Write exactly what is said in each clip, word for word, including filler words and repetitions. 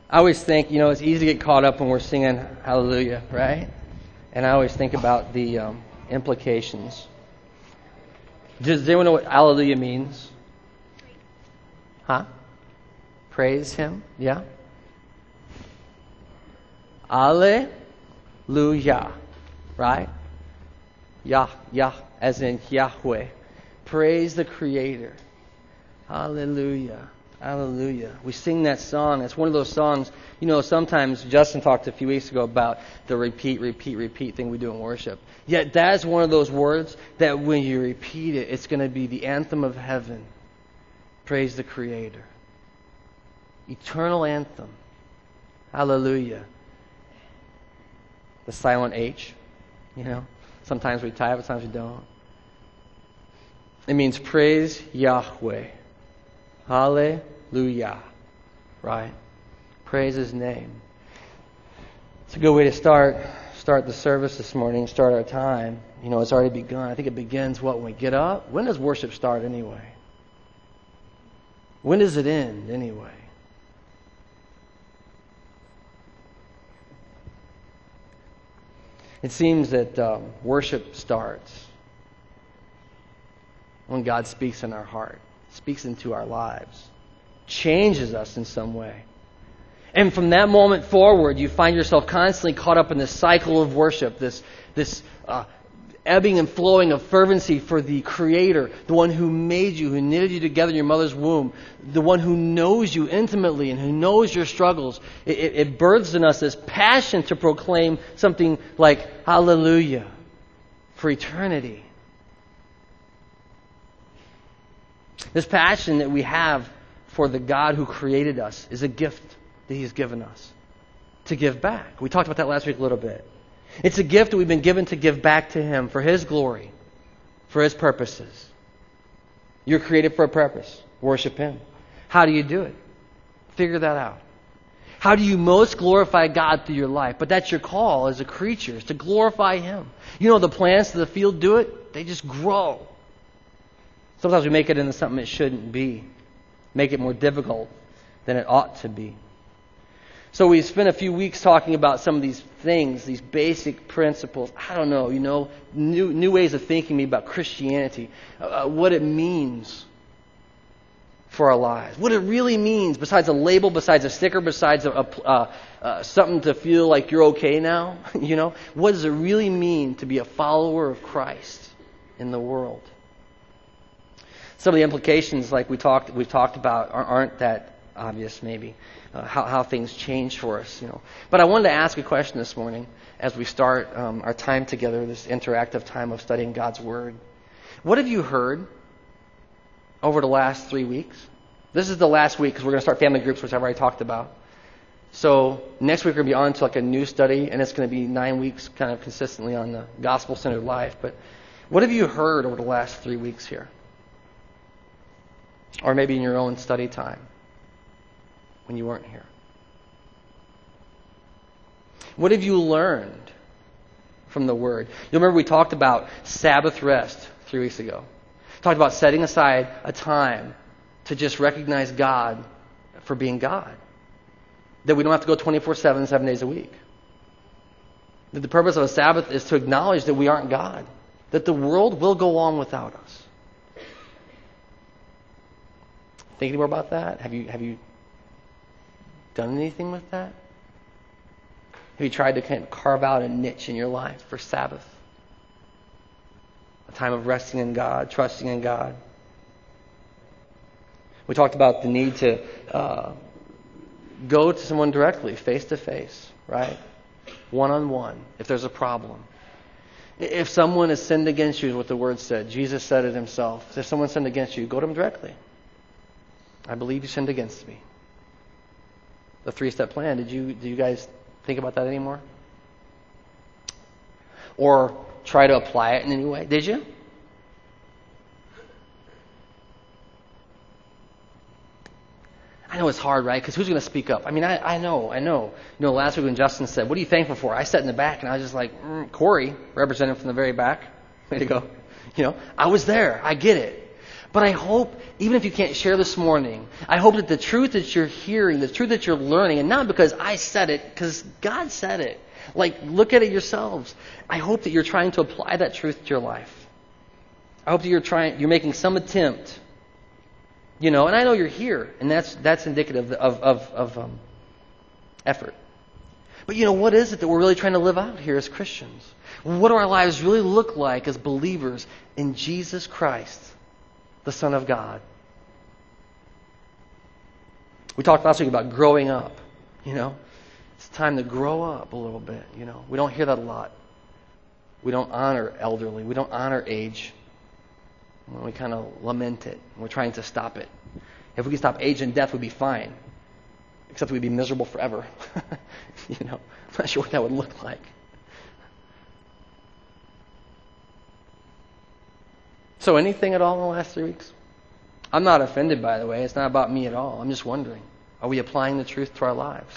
I always think, you know, it's easy to get caught up when we're singing Hallelujah, right? And I always think about the um, implications. Does anyone know what Hallelujah means? Huh? Praise Him? Yeah? Alleluia, right? Yah, Yah, as in Yahweh. Praise the Creator. Hallelujah. Hallelujah. We sing that song. It's one of those songs, you know, sometimes Justin talked a few weeks ago about the repeat, repeat, repeat thing we do in worship. Yet that's one of those words that when you repeat it, it's going to be the anthem of heaven. Praise the Creator. Eternal anthem. Hallelujah. The silent H, you know. Sometimes we type, sometimes we don't. It means praise Yahweh. Hallelujah. Right? Praise His name. It's a good way to start start the service this morning, start our time. You know, it's already begun. I think it begins, what, when we get up? When does worship start anyway? When does it end anyway? It seems that um, worship starts when God speaks in our heart, speaks into our lives, changes us in some way. And from that moment forward, you find yourself constantly caught up in this cycle of worship, this, this uh, ebbing and flowing of fervency for the Creator, the one who made you, who knitted you together in your mother's womb, the one who knows you intimately and who knows your struggles. It, it, it births in us this passion to proclaim something like hallelujah for eternity. This passion that we have for the God who created us is a gift that He's given us to give back. We talked about that last week a little bit. It's a gift that we've been given to give back to Him for His glory, for His purposes. You're created for a purpose. Worship Him. How do you do it? Figure that out. How do you most glorify God through your life? But that's your call as a creature, is to glorify Him. You know, the plants of the field do it. They just grow. Sometimes we make it into something it shouldn't be. Make it more difficult than it ought to be. So we spent a few weeks talking about some of these things, these basic principles. I don't know, you know, new new ways of thinking maybe about Christianity, uh, what it means for our lives, what it really means besides a label, besides a sticker, besides a, a, uh, uh, something to feel like you're okay now. You know, what does it really mean to be a follower of Christ in the world? Some of the implications, like we talked, we've talked about, aren't that obvious, maybe. Uh, how, how things change for us, you know. But I wanted to ask a question this morning as we start um, our time together, this interactive time of studying God's Word. What have you heard over the last three weeks? This is the last week because we're going to start family groups, which I've already talked about. So next week we're going to be on to like a new study, and it's going to be nine weeks kind of consistently on the gospel-centered life. But what have you heard over the last three weeks here? Or maybe in your own study time when you weren't here. What have you learned from the Word? You'll remember we talked about Sabbath rest three weeks ago. Talked about setting aside a time to just recognize God for being God. That we don't have to go twenty-four seven, seven days a week. That the purpose of a Sabbath is to acknowledge that we aren't God. That the world will go on without us. Thinking more about that? Have you have you done anything with that? Have you tried to kind of carve out a niche in your life for Sabbath? A time of resting in God, trusting in God. We talked about the need to uh, go to someone directly, face to face, right? One on one, if there's a problem. If someone has sinned against you, is what the Word said. Jesus said it Himself. If someone sinned against you, go to them directly. I believe you sinned against me. The three-step plan. Did you do you guys think about that anymore? Or try to apply it in any way? Did you? I know it's hard, right? Because who's going to speak up? I mean, I, I know, I know. You know, last week when Justin said, "What are you thankful for?" I sat in the back and I was just like, mm, Corey, representing from the very back. Way to go. You know, I was there. I get it. But I hope, even if you can't share this morning, I hope that the truth that you're hearing, the truth that you're learning, and not because I said it, because God said it. Like, look at it yourselves. I hope that you're trying to apply that truth to your life. I hope that you're trying, you're making some attempt. You know, and I know you're here, and that's that's indicative of of, of um, effort. But you know, what is it that we're really trying to live out here as Christians? What do our lives really look like as believers in Jesus Christ, the Son of God? We talked last week about growing up. You know, it's time to grow up a little bit. You know, we don't hear that a lot. We don't honor elderly. We don't honor age. We kind of lament it. We're trying to stop it. If we could stop age and death, we'd be fine. Except we'd be miserable forever. You know, I'm not sure what that would look like. So anything at all in the last three weeks? I'm not offended, by the way. It's not about me at all. I'm just wondering, are we applying the truth to our lives?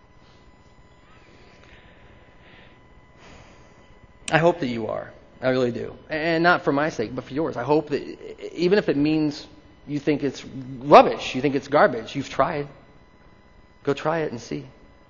I hope that you are. I really do. And not for my sake, but for yours. I hope that even if it means you think it's rubbish, you think it's garbage, you've tried. Go try it and see.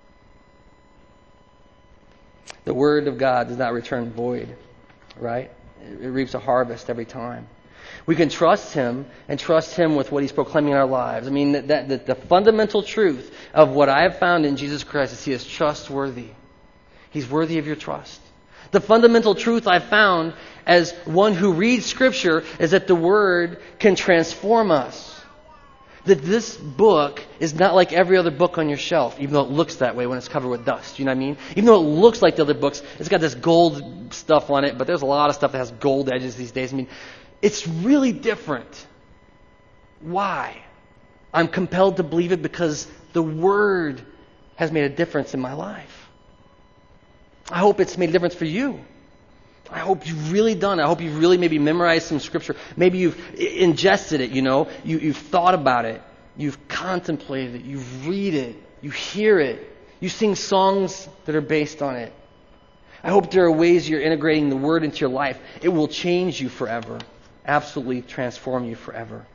The Word of God does not return void, right? It reaps a harvest every time. We can trust Him and trust Him with what He's proclaiming in our lives. I mean, that, that, that the fundamental truth of what I have found in Jesus Christ is He is trustworthy. He's worthy of your trust. The fundamental truth I've found as one who reads Scripture is that the Word can transform us. That this book is not like every other book on your shelf, even though it looks that way when it's covered with dust. You know what I mean? Even though it looks like the other books, it's got this gold stuff on it, but there's a lot of stuff that has gold edges these days. I mean, it's really different. Why? I'm compelled to believe it because the Word has made a difference in my life. I hope it's made a difference for you. I hope you've really done it. I hope you've really maybe memorized some Scripture. Maybe you've ingested it, you know. You, you've thought about it. You've contemplated it. You read it. You hear it. You sing songs that are based on it. I hope there are ways you're integrating the Word into your life. It will change you forever. Absolutely transform you forever.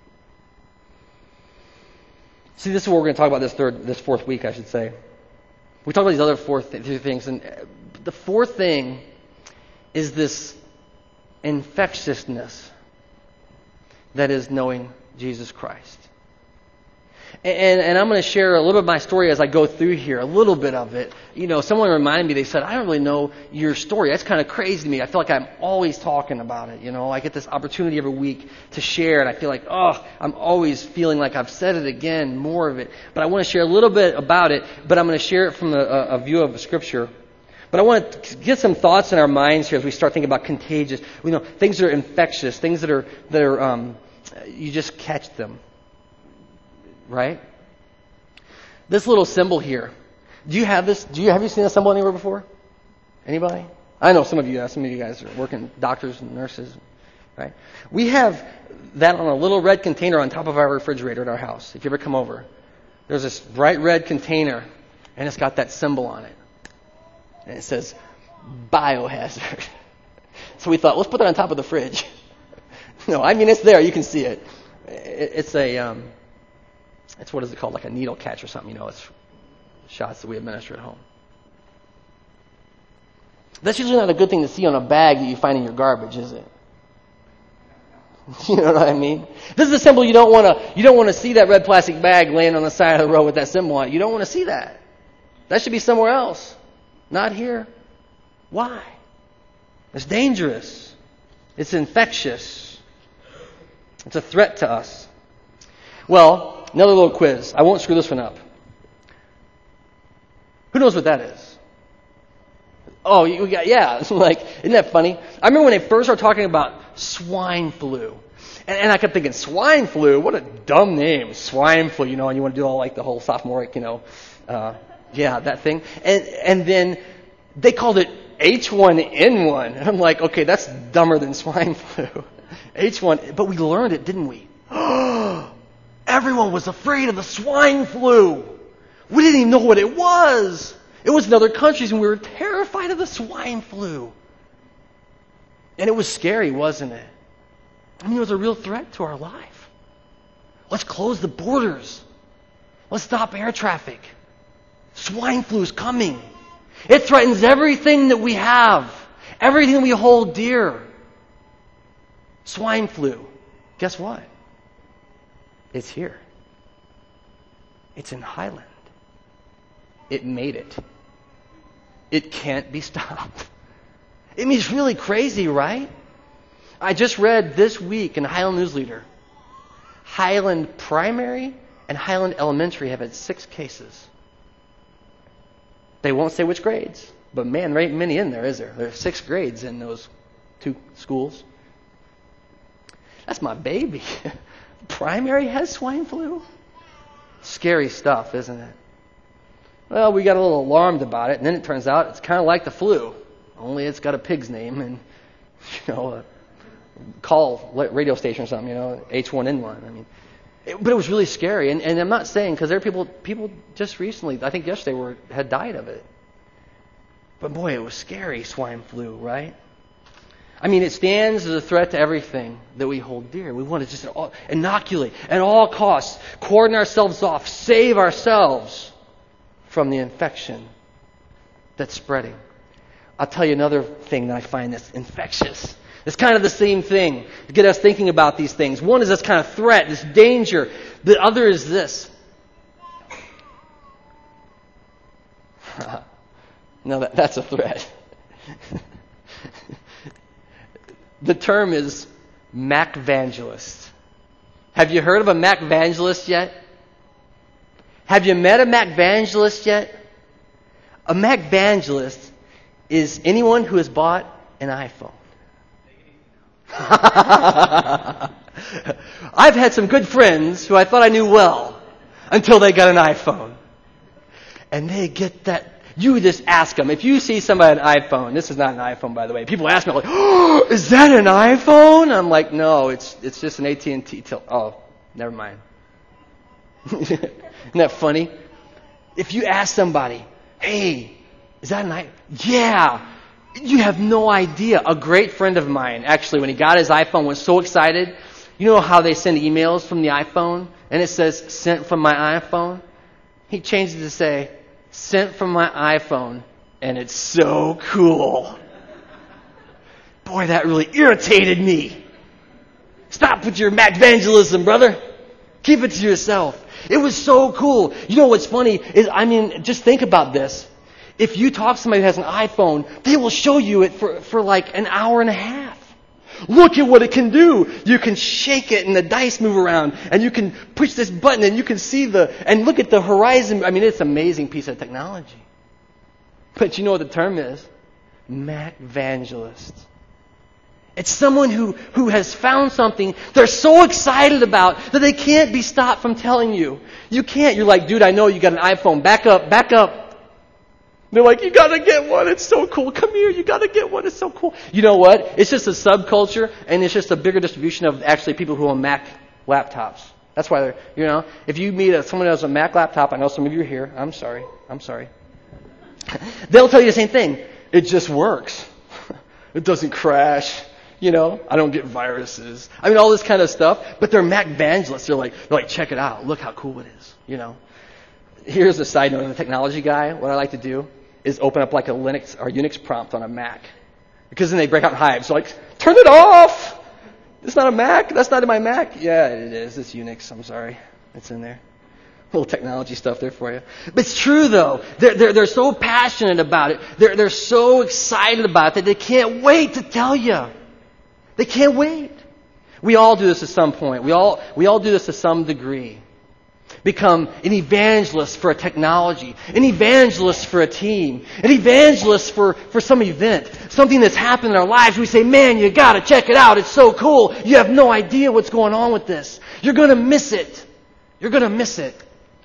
See, this is what we're going to talk about this third, this fourth week, I should say. We talk about these other four th- three things, and the fourth thing is this infectiousness that is knowing Jesus Christ. And, and I'm going to share a little bit of my story as I go through here, a little bit of it. You know, someone reminded me, they said, I don't really know your story. That's kind of crazy to me. I feel like I'm always talking about it. You know, I get this opportunity every week to share, and I feel like, oh, I'm always feeling like I've said it again, more of it. But I want to share a little bit about it, but I'm going to share it from a, a view of Scripture. But I want to get some thoughts in our minds here as we start thinking about contagious. You know, things that are infectious, things that are that are um, you just catch them, right? This little symbol here. Do you have this? Do you have you seen this symbol anywhere before? Anybody? I know some of you. Have. Some of you guys are working, doctors and nurses, right? We have that on a little red container on top of our refrigerator at our house. If you ever come over, there's this bright red container, and it's got that symbol on it. And it says, biohazard. So we thought, let's put that on top of the fridge. No, I mean, it's there. You can see it. It's a, um, it's what is it called? Like a needle catch or something. You know, it's shots that we administer at home. That's usually not a good thing to see on a bag that you find in your garbage, is it? You know what I mean? This is a symbol you don't want to, you don't want to see that red plastic bag laying on the side of the road with that symbol on it. You don't want to see that. That should be somewhere else. Not here. Why? It's dangerous. It's infectious. It's a threat to us. Well, another little quiz. I won't screw this one up. Who knows what that is? Oh, you got, yeah. Like, isn't that funny? I remember when they first started talking about swine flu. And, and I kept thinking, swine flu? What a dumb name. Swine flu, you know, and you want to do all like the whole sophomoric, you know, uh, yeah, that thing. And and then they called it H one N one. And I'm like, okay, that's dumber than swine flu. H one, but we learned it, didn't we? Everyone was afraid of the swine flu. We didn't even know what it was. It was in other countries, and we were terrified of the swine flu. And it was scary, wasn't it? I mean, it was a real threat to our life. Let's close the borders. Let's stop air traffic. Swine flu is coming. It threatens everything that we have, everything we hold dear. Swine flu. Guess what? It's here. It's in Highland. It made it. It can't be stopped. I mean, it's really crazy, right? I just read this week in Highland News Leader, Highland Primary and Highland Elementary have had six cases. They won't say which grades, but man, there ain't many in there, is there? There are six grades in those two schools. That's my baby. Primary has swine flu? Scary stuff, isn't it? Well, we got a little alarmed about it, and then it turns out it's kind of like the flu, only it's got a pig's name and, you know, a call radio station or something, you know, H one N one. I mean, it, but it was really scary, and, and I'm not saying, because there are people, people just recently, I think yesterday, were had died of it. But boy, it was scary, swine flu, right? I mean, it stands as a threat to everything that we hold dear. We want to just inoculate at all costs, cordon ourselves off, save ourselves from the infection that's spreading. I'll tell you another thing that I find that's infectious. It's kind of the same thing to get us thinking about these things. One is this kind of threat, this danger. The other is this. No, that, that's a threat. The term is Macvangelist. Have you heard of a Macvangelist yet? Have you met a Macvangelist yet? A Macvangelist is anyone who has bought an iPhone. I've had some good friends who I thought I knew well until they got an iPhone. And they get that. You just ask them. If you see somebody an iPhone, this is not an iPhone, by the way. People ask me, like, oh, is that an iPhone? I'm like, no, it's it's just an A T and T. Til- oh, never mind. Isn't that funny? If you ask somebody, hey, is that an iPhone? Yeah. You have no idea. A great friend of mine, actually, when he got his iPhone, was so excited. You know how they send emails from the iPhone? And it says, sent from my iPhone? He changed it to say, sent from my iPhone, and it's so cool. Boy, that really irritated me. Stop with your Macvangelism, brother. Keep it to yourself. It was so cool. You know what's funny is, I mean, just think about this. If you talk to somebody who has an iPhone, they will show you it for, for like an hour and a half. Look at what it can do. You can shake it and the dice move around, and you can push this button and you can see the, and look at the horizon. I mean, it's an amazing piece of technology. But you know what the term is? Macvangelist. It's someone who, who has found something they're so excited about that they can't be stopped from telling you. You can't. You're like, dude, I know you got an iPhone. Back up, back up. They're like, you gotta get one. It's so cool. Come here. You gotta get one. It's so cool. You know what? It's just a subculture, and it's just a bigger distribution of actually people who own Mac laptops. That's why they're, you know, if you meet a, someone who has a Mac laptop, I know some of you are here. I'm sorry. I'm sorry. They'll tell you the same thing. It just works. It doesn't crash. You know, I don't get viruses. I mean, all this kind of stuff. But they're Macvangelists. They're like, they're like, check it out. Look how cool it is. You know. Here's a side note. I'm a technology guy. What I like to do is open up like a Linux or Unix prompt on a Mac. Because then they break out in hives. So like, turn it off! It's not a Mac? That's not in my Mac? Yeah, it is. It's Unix. I'm sorry. It's in there. A little technology stuff there for you. But it's true, though. They're, they're, they're so passionate about it. They're, they're so excited about it that they can't wait to tell you. They can't wait. We all do this at some point. We all, we all do this to some degree. Become an evangelist for a technology, an evangelist for a team, an evangelist for, for some event, something that's happened in our lives. We say, man, you got to check it out. It's so cool. You have no idea what's going on with this. You're going to miss it. You're going to miss it.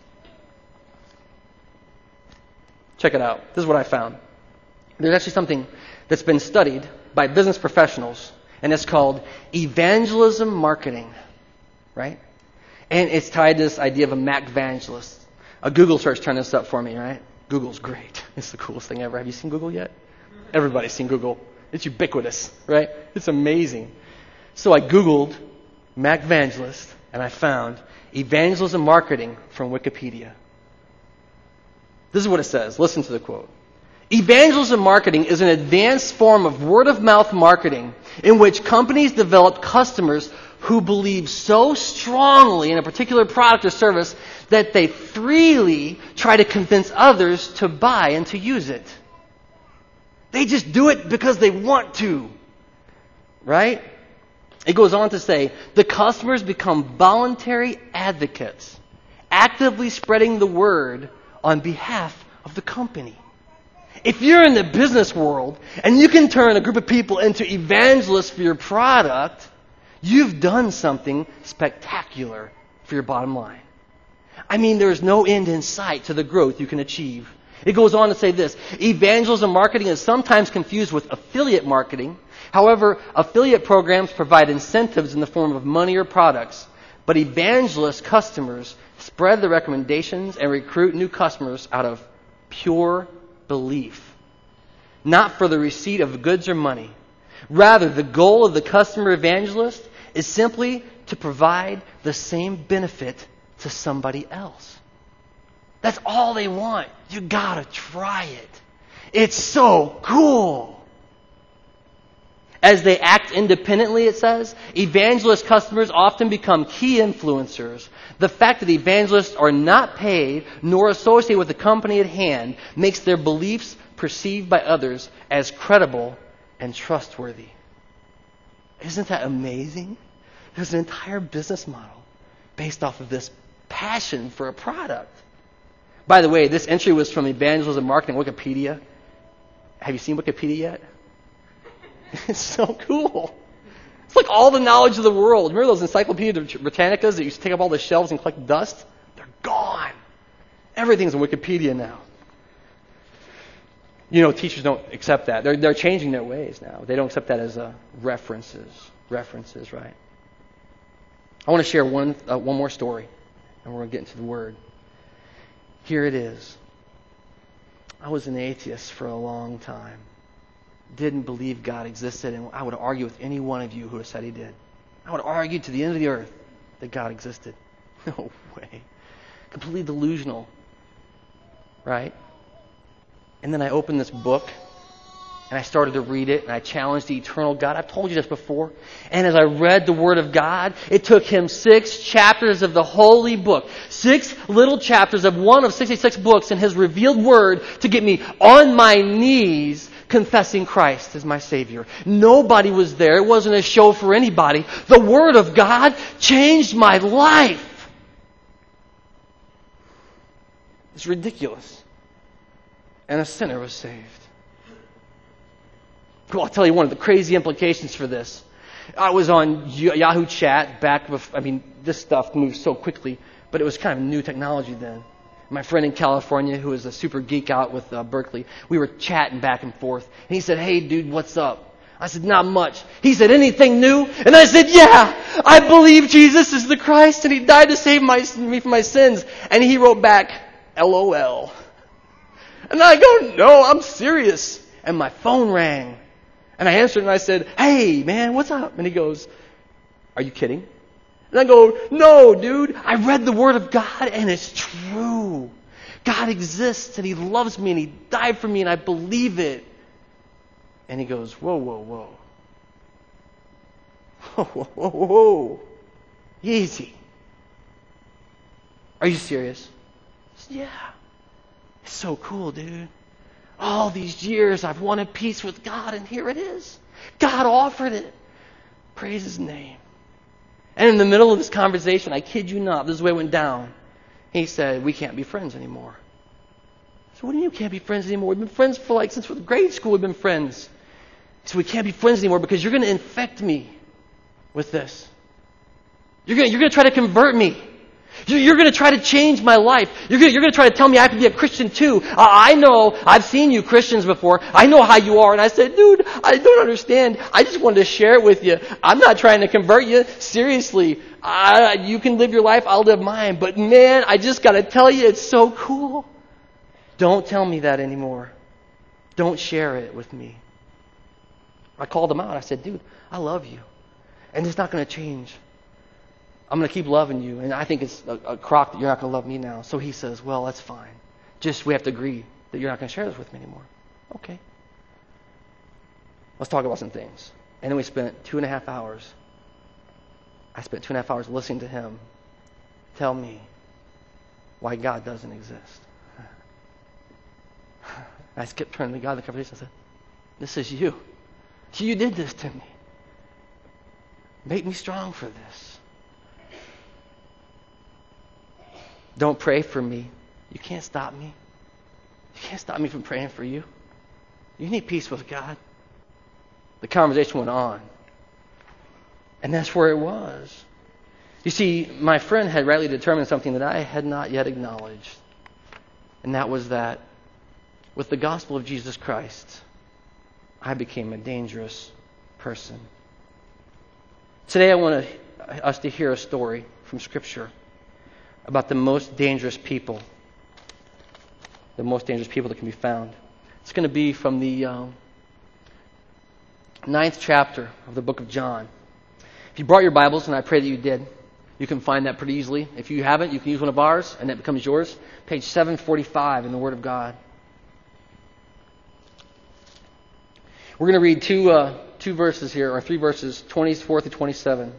Check it out. This is what I found. There's actually something that's been studied by business professionals, and it's called evangelism marketing, right? And it's tied to this idea of a Macvangelist. A Google search turned this up for me, right? Google's great. It's the coolest thing ever. Have you seen Google yet? Everybody's seen Google. It's ubiquitous, right? It's amazing. So I Googled Mac Evangelist, and I found Evangelism Marketing from Wikipedia. This is what it says. Listen to the quote. Evangelism marketing is an advanced form of word-of-mouth marketing in which companies develop customers who believe so strongly in a particular product or service that they freely try to convince others to buy and to use it. They just do it because they want to. Right? It goes on to say, the customers become voluntary advocates, actively spreading the word on behalf of the company. If you're in the business world and you can turn a group of people into evangelists for your product, you've done something spectacular for your bottom line. I mean, there's no end in sight to the growth you can achieve. It goes on to say this, evangelism marketing is sometimes confused with affiliate marketing. However, affiliate programs provide incentives in the form of money or products, but evangelist customers spread the recommendations and recruit new customers out of pure belief, not for the receipt of goods or money. Rather, the goal of the customer evangelist is simply to provide the same benefit to somebody else. That's all they want. You gotta try it. It's so cool. As they act independently, it says, evangelist customers often become key influencers. The fact that evangelists are not paid nor associated with the company at hand makes their beliefs perceived by others as credible and trustworthy. Isn't that amazing? There's an entire business model based off of this passion for a product. By the way, this entry was from Evangelism Marketing Wikipedia. Have you seen Wikipedia yet? It's so cool. It's like all the knowledge of the world. Remember those Encyclopedia Britannicas that used to take up all the shelves and collect dust? They're gone. Everything's in Wikipedia now. You know, teachers don't accept that. They're, they're changing their ways now. They don't accept that as uh, references. References, right? I want to share one, uh, one more story, and we're going to get into the Word. Here it is. I was an atheist for a long time. Didn't believe God existed, and I would argue with any one of you who said He did. I would argue to the end of the earth that God existed. No way. Completely delusional. Right? And then I opened this book, and I started to read it, and I challenged the eternal God. I've told you this before. And as I read the Word of God, it took him six chapters of the holy book, six little chapters of one of sixty-six books in His revealed Word to get me on my knees confessing Christ as my Savior. Nobody was there. It wasn't a show for anybody. The Word of God changed my life. It's ridiculous. And a sinner was saved. Well, I'll tell you one of the crazy implications for this. I was on Yahoo Chat back before, I mean, this stuff moves so quickly, but it was kind of new technology then. My friend in California, who was a super geek out with uh, Berkeley, we were chatting back and forth. And he said, "Hey, dude, what's up?" I said, "Not much." He said, "Anything new?" And I said, "Yeah, I believe Jesus is the Christ, and He died to save my, me from my sins." And he wrote back, "L O L." And I go, "No, I'm serious." And my phone rang. And I answered and I said, "Hey, man, what's up?" And he goes, "Are you kidding?" And I go, "No, dude, I read the Word of God and it's true. God exists and He loves me and He died for me and I believe it." And he goes, "Whoa, whoa, whoa. Whoa, whoa, whoa, whoa. Easy. Are you serious?" I said, "Yeah. It's so cool, dude. All these years I've wanted peace with God and here it is. God offered it. Praise His name." And in the middle of this conversation, I kid you not, this is the way it went down. He said, "We can't be friends anymore." I said, "What do you mean we can't be friends anymore? We've been friends for like, since grade school we've been friends." He said, "We can't be friends anymore because you're going to infect me with this. You're going, you're going to try to convert me. You're, you're going to try to change my life. You're going, you're going to try to tell me I have to be a Christian too. I, I know, I've seen you Christians before. I know how you are." And I said, "Dude, I don't understand. I just wanted to share it with you. I'm not trying to convert you. Seriously, I, you can live your life, I'll live mine. But man, I just got to tell you, it's so cool. Don't tell me that anymore. Don't share it with me." I called him out. I said, "Dude, I love you. And it's not going to change. I'm going to keep loving you. And I think it's a, a crock that you're not going to love me now. So he says, well, that's fine. Just we have to agree that you're not going to share this with me anymore. Okay. Let's talk about some things. And then we spent two and a half hours. I spent two and a half hours listening to him tell me why God doesn't exist. I kept turning to God in the conversation and said, this is you. You did this to me. Make me strong for this. Don't pray for me. You can't stop me. You can't stop me from praying for you. You need peace with God. The conversation went on. And that's where it was. You see, my friend had rightly determined something that I had not yet acknowledged. And that was that with the gospel of Jesus Christ, I became a dangerous person. Today I want to, us to hear a story from Scripture about the most dangerous people. The most dangerous people that can be found. It's going to be from the um, ninth chapter of the book of John. If you brought your Bibles, and I pray that you did, you can find that pretty easily. If you haven't, you can use one of ours, and that becomes yours. Page seven forty-five in the Word of God. We're going to read two uh, two verses here, or three verses, twenty-four through twenty-seven.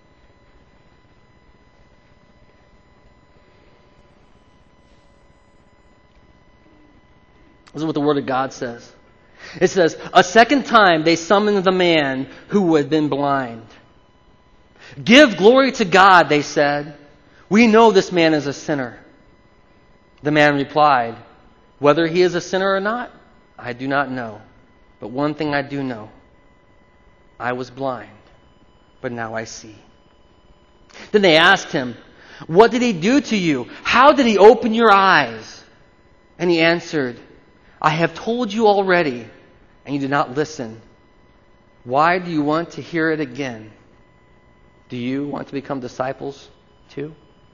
This is what the Word of God says. It says, a second time they summoned the man who had been blind. Give glory to God, they said. We know this man is a sinner. The man replied, whether he is a sinner or not, I do not know. But one thing I do know. I was blind, but now I see. Then they asked him, what did he do to you? How did he open your eyes? And he answered, I have told you already, and you did not listen. Why do you want to hear it again? Do you want to become disciples too?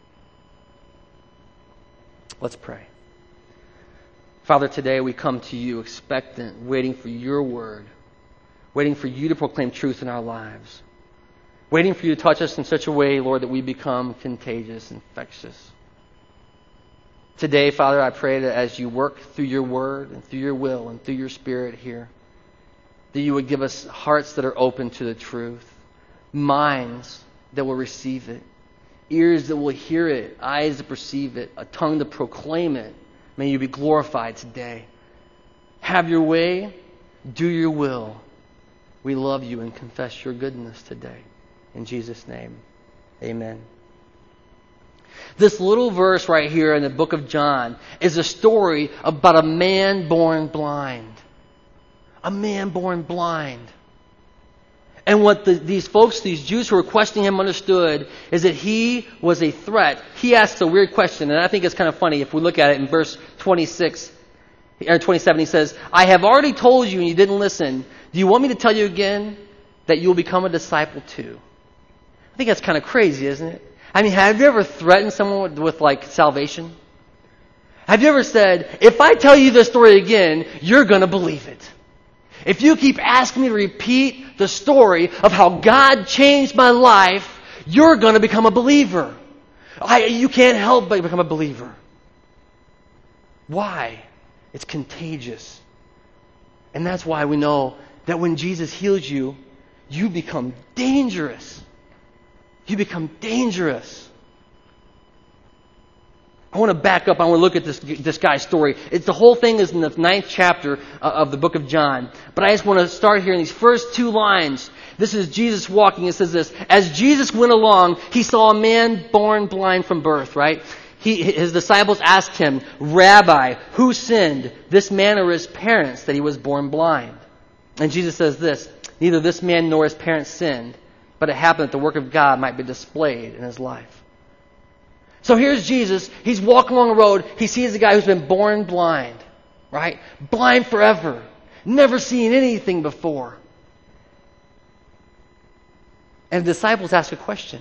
Let's pray. Father, today we come to you expectant, waiting for your word, waiting for you to proclaim truth in our lives, waiting for you to touch us in such a way, Lord, that we become contagious, infectious. Today, Father, I pray that as you work through your word and through your will and through your Spirit here, that you would give us hearts that are open to the truth, minds that will receive it, ears that will hear it, eyes that perceive it, a tongue to proclaim it. May you be glorified today. Have your way, do your will. We love you and confess your goodness today. In Jesus' name, amen. This little verse right here in the book of John is a story about a man born blind. A man born blind. And what the, these folks, these Jews who were questioning him understood is that he was a threat. He asked a weird question, and I think it's kind of funny if we look at it in verse twenty-six, or twenty-seven. He says, I have already told you and you didn't listen. Do you want me to tell you again that you will become a disciple too? I think that's kind of crazy, isn't it? I mean, have you ever threatened someone with, with like salvation? Have you ever said, if I tell you this story again, you're going to believe it? If you keep asking me to repeat the story of how God changed my life, you're going to become a believer. I, you can't help but become a believer. Why? It's contagious. And that's why we know that when Jesus heals you, you become dangerous. You become dangerous. I want to back up. I want to look at this this guy's story. It's the whole thing is in the ninth chapter of the book of John. But I just want to start here in these first two lines. This is Jesus walking. It says this: as Jesus went along, he saw a man born blind from birth. Right? He, his disciples asked him, Rabbi, who sinned, this man or his parents, that he was born blind? And Jesus says this: neither this man nor his parents sinned, but it happened that the work of God might be displayed in his life. So here's Jesus. He's walking along the road. He sees a guy who's been born blind, right? Blind forever. Never seen anything before. And the disciples ask a question.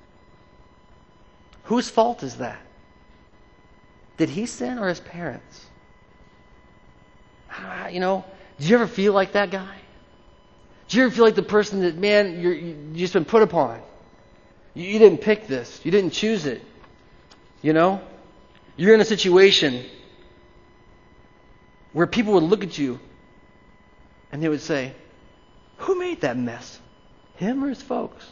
Whose fault is that? Did he sin or his parents? Ah, you know, did you ever feel like that guy? Do you ever feel like the person that, man, you're, you've just been put upon? You, you didn't pick this. You didn't choose it. You know? You're in a situation where people would look at you and they would say, who made that mess? Him or his folks?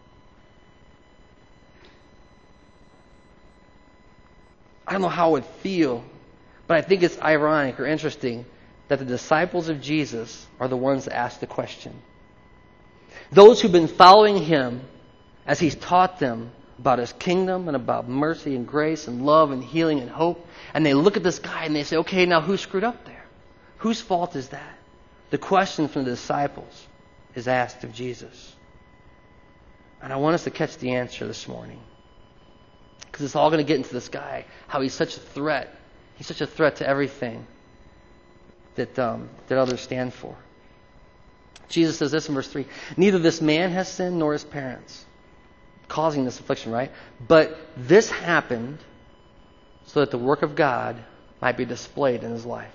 I don't know how it would feel, but I think it's ironic or interesting that the disciples of Jesus are the ones that ask the question. Those who've been following him as he's taught them about his kingdom and about mercy and grace and love and healing and hope, and they look at this guy and they say, okay, now who screwed up there? Whose fault is that? The question from the disciples is asked of Jesus. And I want us to catch the answer this morning. Because it's all going to get into this guy, how he's such a threat. He's such a threat to everything that, um, that others stand for. Jesus says this in verse three, neither this man has sinned nor his parents, causing this affliction, right? But this happened so that the work of God might be displayed in his life.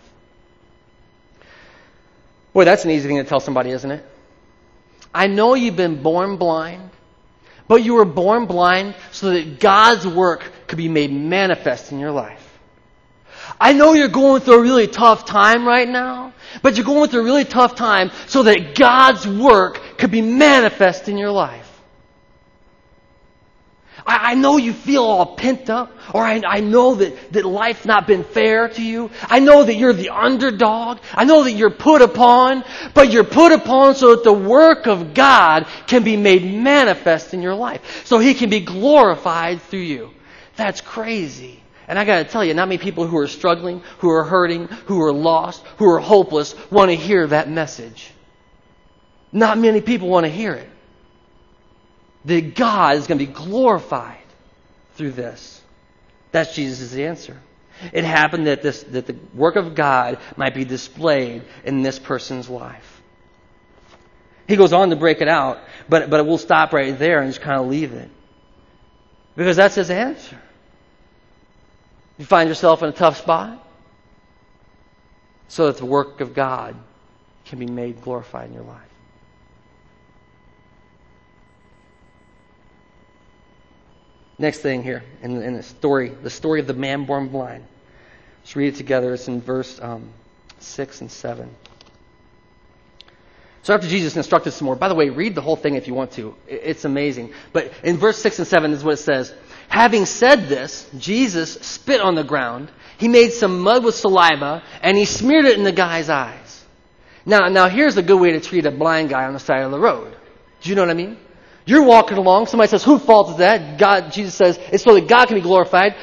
Boy, that's an easy thing to tell somebody, isn't it? I know you've been born blind, but you were born blind so that God's work could be made manifest in your life. I know you're going through a really tough time right now, but you're going through a really tough time so that God's work could be manifest in your life. I, I know you feel all pent up, or I, I know that, that life's not been fair to you. I know that you're the underdog. I know that you're put upon, but you're put upon so that the work of God can be made manifest in your life, so He can be glorified through you. That's crazy. And I got to tell you, not many people who are struggling, who are hurting, who are lost, who are hopeless want to hear that message. Not many people want to hear it. That God is going to be glorified through this. That's Jesus' answer. It happened that this that the work of God might be displayed in this person's life. He goes on to break it out, but but we'll stop right there and just kind of leave it. Because that's his answer. You find yourself in a tough spot, so that the work of God can be made glorified in your life. Next thing here in, in the story, the story of the man born blind. Let's read it together. It's in verse um, six and seven. So after Jesus instructed some more, by the way, read the whole thing if you want to. It's amazing. But in verse six and seven is what it says. Having said this, Jesus spit on the ground. He made some mud with saliva, and he smeared it in the guy's eyes. Now, now here's a good way to treat a blind guy on the side of the road. Do you know what I mean? You're walking along. Somebody says, "Whose fault is that?" God, Jesus says, "It's so that God can be glorified."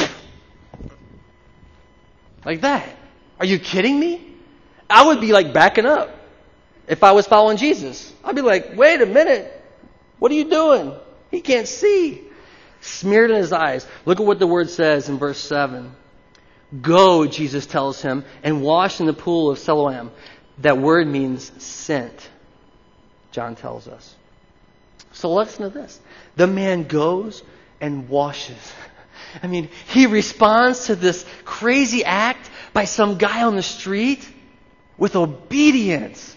Like that. Are you kidding me? I would be like backing up if I was following Jesus. I'd be like, "Wait a minute. What are you doing? He can't see." Smeared in his eyes. Look at what the word says in verse seven. Go, Jesus tells him, and wash in the pool of Siloam. That word means sent, John tells us. So listen to this. The man goes and washes. I mean, he responds to this crazy act by some guy on the street with obedience.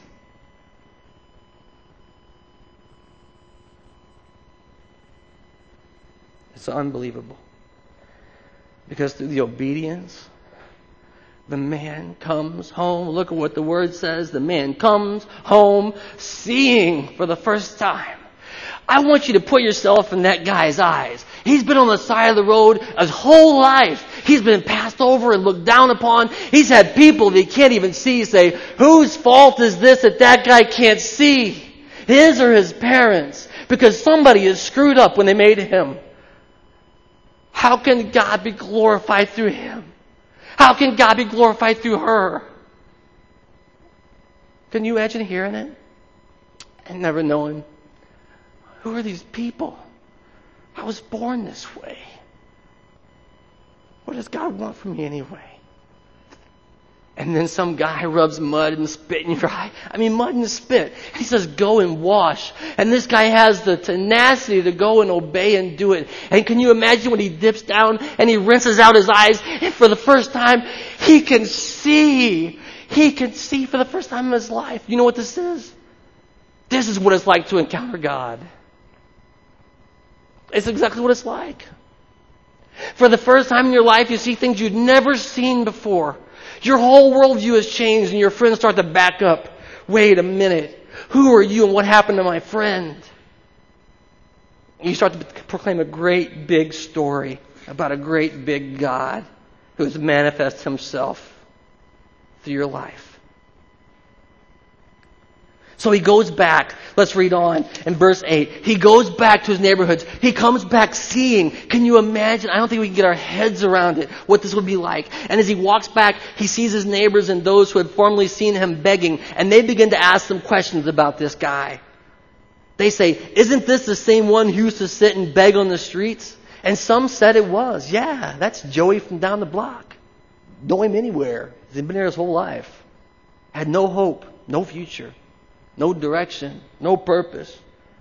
It's unbelievable. Because through the obedience, the man comes home. Look at what the word says. The man comes home seeing for the first time. I want you to put yourself in that guy's eyes. He's been on the side of the road his whole life. He's been passed over and looked down upon. He's had people that he can't even see say, whose fault is this that that guy can't see? His or his parents? Because somebody is screwed up when they made him. How can God be glorified through him? How can God be glorified through her? Can you imagine hearing it and never knowing? Who are these people? I was born this way. What does God want from me anyway? And then some guy rubs mud and spit in your eye. I mean, mud and spit. He says, go and wash. And this guy has the tenacity to go and obey and do it. And can you imagine when he dips down and he rinses out his eyes, and for the first time, he can see. He can see for the first time in his life. You know what this is? This is what it's like to encounter God. It's exactly what it's like. For the first time in your life, you see things you'd never seen before. Your whole worldview has changed, and your friends start to back up. Wait a minute. Who are you and what happened to my friend? You start to proclaim a great big story about a great big God who has manifested himself through your life. So he goes back. Let's read on in verse eight. He goes back to his neighborhoods. He comes back seeing. Can you imagine? I don't think we can get our heads around it, what this would be like. And as he walks back, he sees his neighbors and those who had formerly seen him begging. And they begin to ask some questions about this guy. They say, isn't this the same one who used to sit and beg on the streets? And some said it was. Yeah, that's Joey from down the block. Know him anywhere. He's been there his whole life. Had no hope, no future. No direction, no purpose.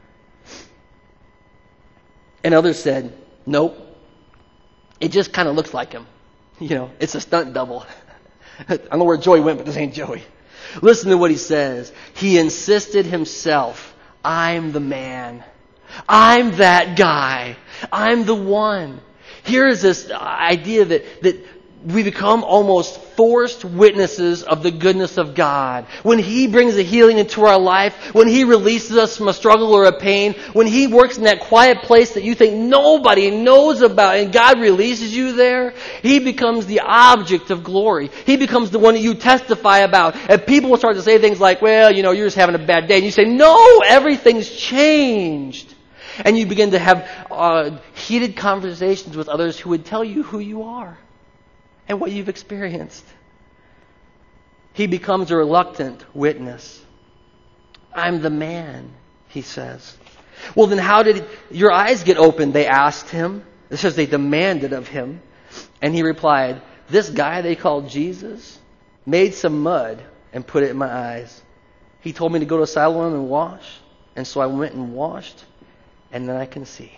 And others said, nope. It just kind of looks like him. You know, it's a stunt double. I don't know where Joey went, but this ain't Joey. Listen to what he says. He insisted himself, I'm the man. I'm that guy. I'm the one. Here is this idea that, that we become almost forced witnesses of the goodness of God. When He brings a healing into our life, when He releases us from a struggle or a pain, when He works in that quiet place that you think nobody knows about and God releases you there, He becomes the object of glory. He becomes the one that you testify about. And people will start to say things like, well, you know, you're just having a bad day. And you say, no, everything's changed. And you begin to have uh, heated conversations with others who would tell you who you are and what you've experienced. He becomes a reluctant witness. I'm the man, he says. Well, then how did your eyes get opened? They asked him. It says they demanded of him. And he replied, this guy they called Jesus made some mud and put it in my eyes. He told me to go to Siloam and wash. And so I went and washed. And then I can see.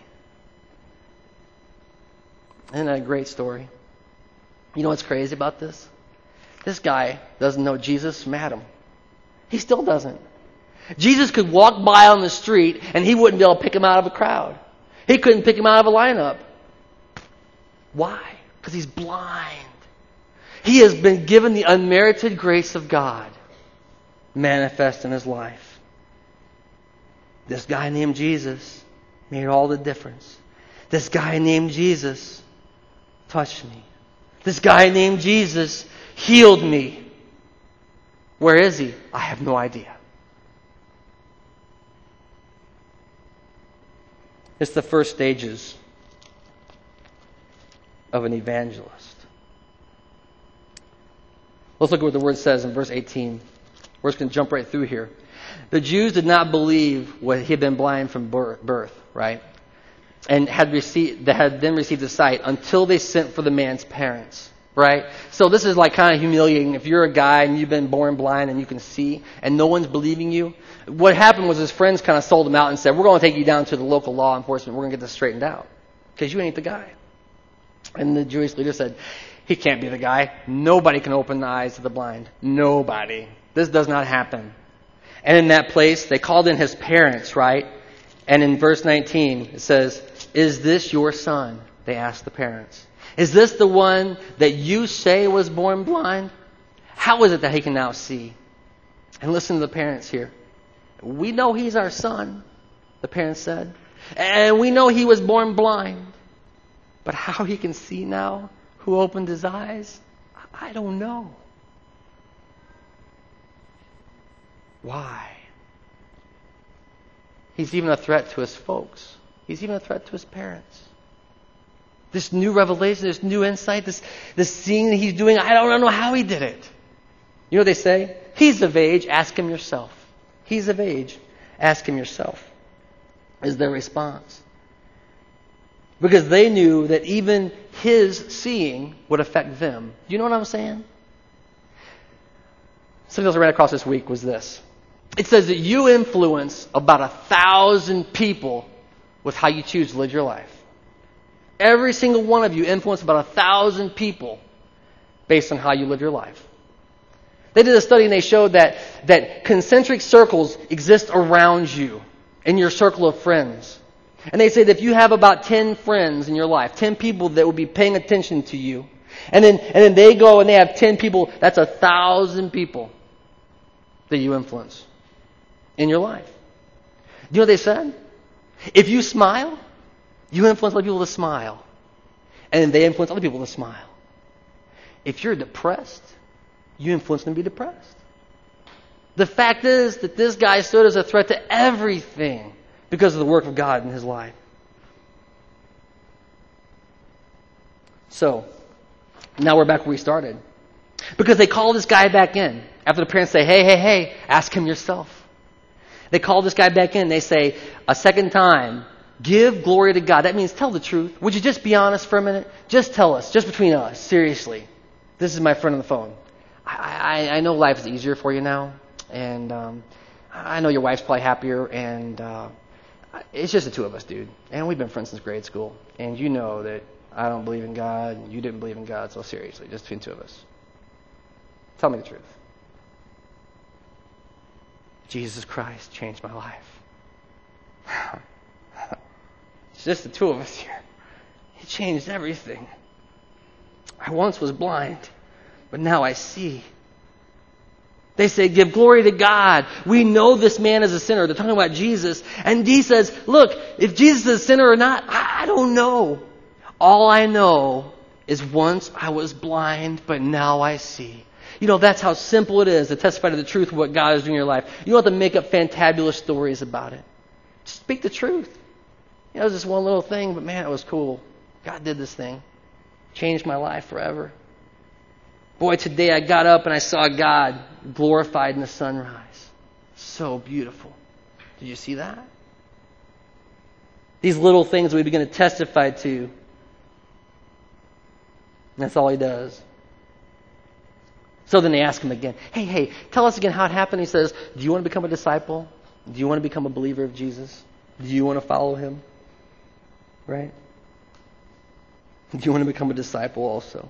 Isn't that a great story? You know what's crazy about this? This guy doesn't know Jesus from Adam. He still doesn't. Jesus could walk by on the street and he wouldn't be able to pick him out of a crowd. He couldn't pick him out of a lineup. Why? Because he's blind. He has been given the unmerited grace of God manifest in his life. This guy named Jesus made all the difference. This guy named Jesus touched me. This guy named Jesus healed me. Where is he? I have no idea. It's the first stages of an evangelist. Let's look at what the word says in verse eighteen. We're just going to jump right through here. The Jews did not believe what he had been blind from birth, right? And had received, that had then received the sight until they sent for the man's parents, right? So this is like kind of humiliating. If you're a guy and you've been born blind and you can see and no one's believing you, what happened was his friends kind of sold him out and said, we're going to take you down to the local law enforcement. We're going to get this straightened out because you ain't the guy. And the Jewish leader said, he can't be the guy. Nobody can open the eyes of the blind. Nobody. This does not happen. And in that place, they called in his parents, right? And in verse nineteen, it says, is this your son? They asked the parents. Is this the one that you say was born blind? How is it that he can now see? And listen to the parents here. We know he's our son, the parents said. And we know he was born blind. But how he can see now, who opened his eyes, I don't know. Why? He's even a threat to his folks. He's even a threat to his parents. This new revelation, this new insight, this, this seeing that he's doing, I don't know how he did it. You know what they say? He's of age, ask him yourself. He's of age, ask him yourself, is their response. Because they knew that even his seeing would affect them. Do you know what I'm saying? Something else I ran across this week was this. It says that you influence about a thousand people with how you choose to live your life. Every single one of you influence about a thousand people based on how you live your life. They did a study and they showed that, that concentric circles exist around you in your circle of friends. And they say that if you have about ten friends in your life, ten people that will be paying attention to you, and then and then they go and they have ten people, that's a thousand people that you influence in your life. Do you know what they said? If you smile, you influence other people to smile. And then they influence other people to smile. If you're depressed, you influence them to be depressed. The fact is that this guy stood as a threat to everything because of the work of God in his life. So, now we're back where we started. Because they call this guy back in. After the parents say, hey, hey, hey, ask him yourself. They call this guy back in. They say, a second time, give glory to God. That means tell the truth. Would you just be honest for a minute? Just tell us, just between us, seriously. This is my friend on the phone. I, I, I know life is easier for you now. And um, I know your wife's probably happier. And uh, it's just the two of us, dude. And we've been friends since grade school. And you know that I don't believe in God. And you didn't believe in God. So seriously, just between the two of us. Tell me the truth. Jesus Christ changed my life. It's just the two of us here. He changed everything. I once was blind, but now I see. They say, give glory to God. We know this man is a sinner. They're talking about Jesus. And he says, look, if Jesus is a sinner or not, I don't know. All I know is once I was blind, but now I see. You know, that's how simple it is to testify to the truth of what God is doing in your life. You don't have to make up fantabulous stories about it. Just speak the truth. You know, it was just one little thing, but man, it was cool. God did this thing. Changed my life forever. Boy, today I got up and I saw God glorified in the sunrise. So beautiful. Did you see that? These little things we begin to testify to. That's all he does. So then they ask him again, hey, hey, tell us again how it happened. He says, do you want to become a disciple? Do you want to become a believer of Jesus? Do you want to follow him? Right? Do you want to become a disciple also?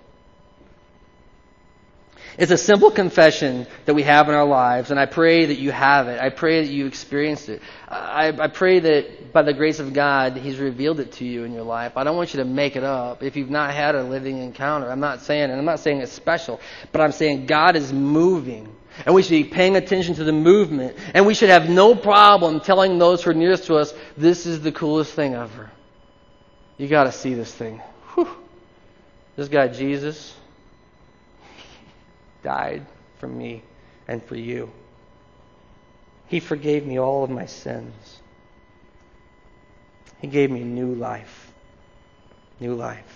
It's a simple confession that we have in our lives, and I pray that you have it. I pray that you experienced it. I, I pray that by the grace of God, he's revealed it to you in your life. I don't want you to make it up. If you've not had a living encounter, I'm not saying, and I'm not saying it's special, but I'm saying God is moving, and we should be paying attention to the movement, and we should have no problem telling those who are nearest to us, this is the coolest thing ever. You got to see this thing. Whew. This guy, Jesus, died for me and for you. He forgave me all of my sins. He gave me new life. New life.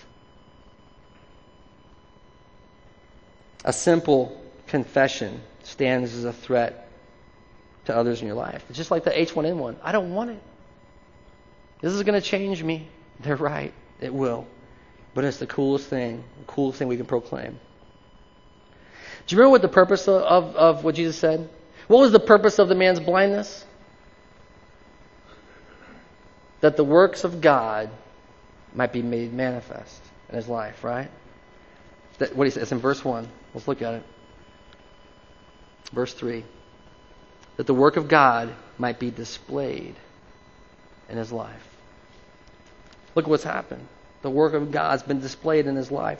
A simple confession stands as a threat to others in your life. It's just like the H one N one. I don't want it. This is going to change me. They're right. It will. But it's the coolest thing, the coolest thing we can proclaim. Do you remember what the purpose of, of, of what Jesus said? What was the purpose of the man's blindness? That the works of God might be made manifest in his life, right? That, what he says in verse one. Let's look at it. Verse three. That the work of God might be displayed in his life. Look at what's happened. The work of God's been displayed in his life.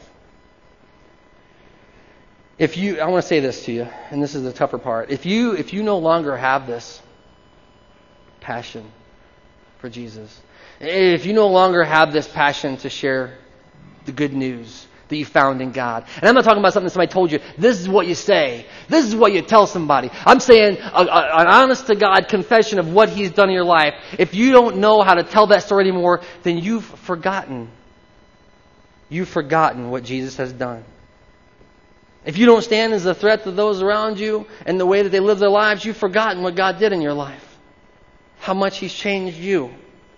If you, I want to say this to you, and this is the tougher part. If you, if you no longer have this passion for Jesus, if you no longer have this passion to share the good news that you found in God, and I'm not talking about something somebody told you, this is what you say, this is what you tell somebody. I'm saying a, a, an honest to God confession of what he's done in your life. If you don't know how to tell that story anymore, then you've forgotten. You've forgotten what Jesus has done. If you don't stand as a threat to those around you and the way that they live their lives, you've forgotten what God did in your life. How much he's changed you.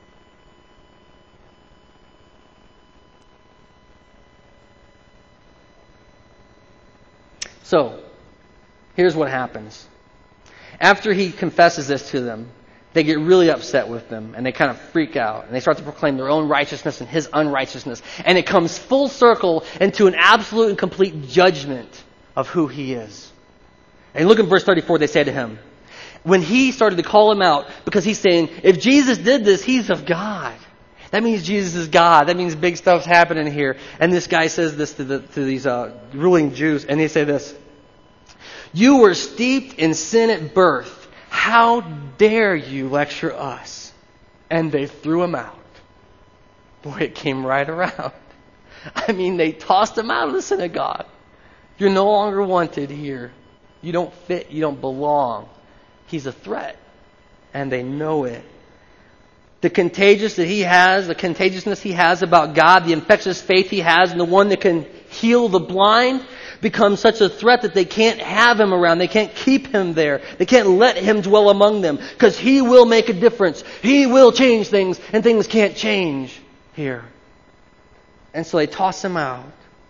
So, here's what happens. After he confesses this to them, they get really upset with them and they kind of freak out and they start to proclaim their own righteousness and his unrighteousness. And it comes full circle into an absolute and complete judgment of who he is. And look in verse thirty-four, they say to him, when he started to call him out, because he's saying, if Jesus did this, he's of God. That means Jesus is God. That means big stuff's happening here. And this guy says this to, the, to these uh, ruling Jews, and they say this, you were steeped in sin at birth. How dare you lecture us? And they threw him out. Boy, it came right around. I mean, they tossed him out of the synagogue. You're no longer wanted here. You don't fit. You don't belong. He's a threat. And they know it. The contagious that he has, the contagiousness he has about God, the infectious faith he has, and the one that can heal the blind, becomes such a threat that they can't have him around. They can't keep him there. They can't let him dwell among them, because he will make a difference. He will change things, and things can't change here. And so they toss him out.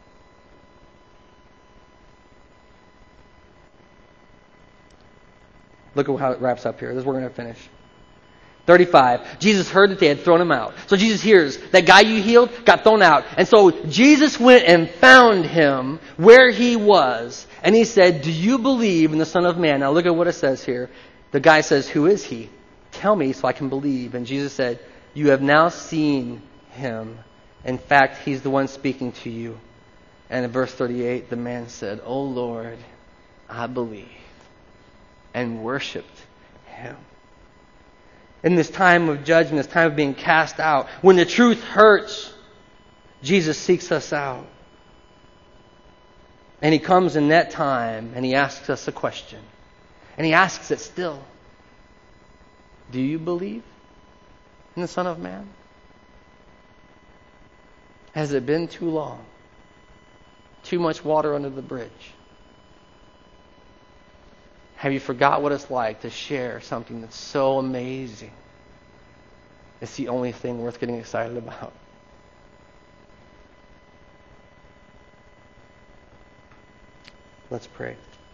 Look at how it wraps up here. This is where we're going to finish. thirty-five. Jesus heard that they had thrown him out. So Jesus hears that guy you healed got thrown out. And so Jesus went and found him where he was. And he said, do you believe in the Son of Man? Now look at what it says here. The guy says, who is he? Tell me so I can believe. And Jesus said, you have now seen him. In fact, he's the one speaking to you. And in verse thirty-eight, the man said, O Lord, I believe. And worshipped him. In this time of judgment, this time of being cast out, when the truth hurts, Jesus seeks us out. And he comes in that time and he asks us a question. And he asks it still. Do you believe in the Son of Man? Has it been too long? Too much water under the bridge? Have you forgot what it's like to share something that's so amazing? It's the only thing worth getting excited about. Let's pray.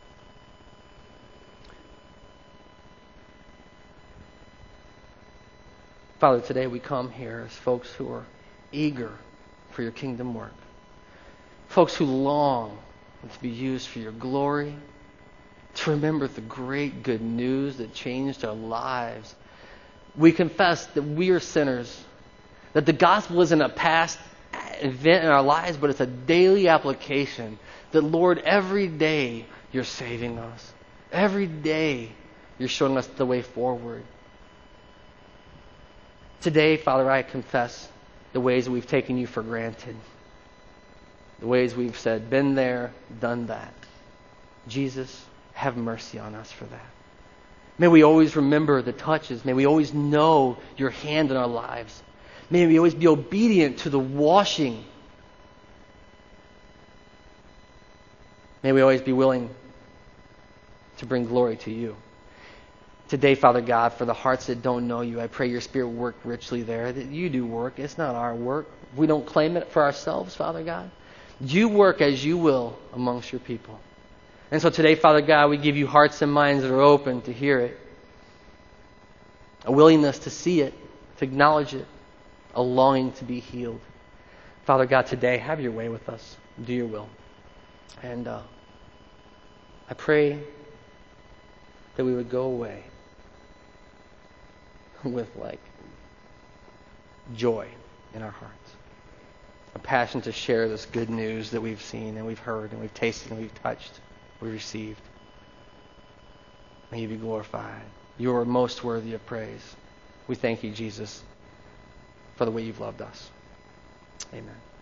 Father, today we come here as folks who are eager for your kingdom work. Folks who long to be used for your glory. To remember the great good news that changed our lives. We confess that we are sinners. That the gospel isn't a past event in our lives, but it's a daily application. That, Lord, every day you're saving us. Every day you're showing us the way forward. Today, Father, I confess the ways that we've taken you for granted. The ways we've said, been there, done that. Jesus, have mercy on us for that. May we always remember the touches. May we always know your hand in our lives. May we always be obedient to the washing. May we always be willing to bring glory to you. Today, Father God, for the hearts that don't know you, I pray your Spirit work richly there, that you do work. It's not our work. We don't claim it for ourselves, Father God. You work as you will amongst your people. And so today, Father God, we give you hearts and minds that are open to hear it. A willingness to see it, to acknowledge it. A longing to be healed. Father God, today, have your way with us. Do your will. And uh, I pray that we would go away with like joy in our hearts. A passion to share this good news that we've seen and we've heard and we've tasted and we've touched. We received. May you be glorified. You are most worthy of praise. We thank you, Jesus, for the way you've loved us. Amen.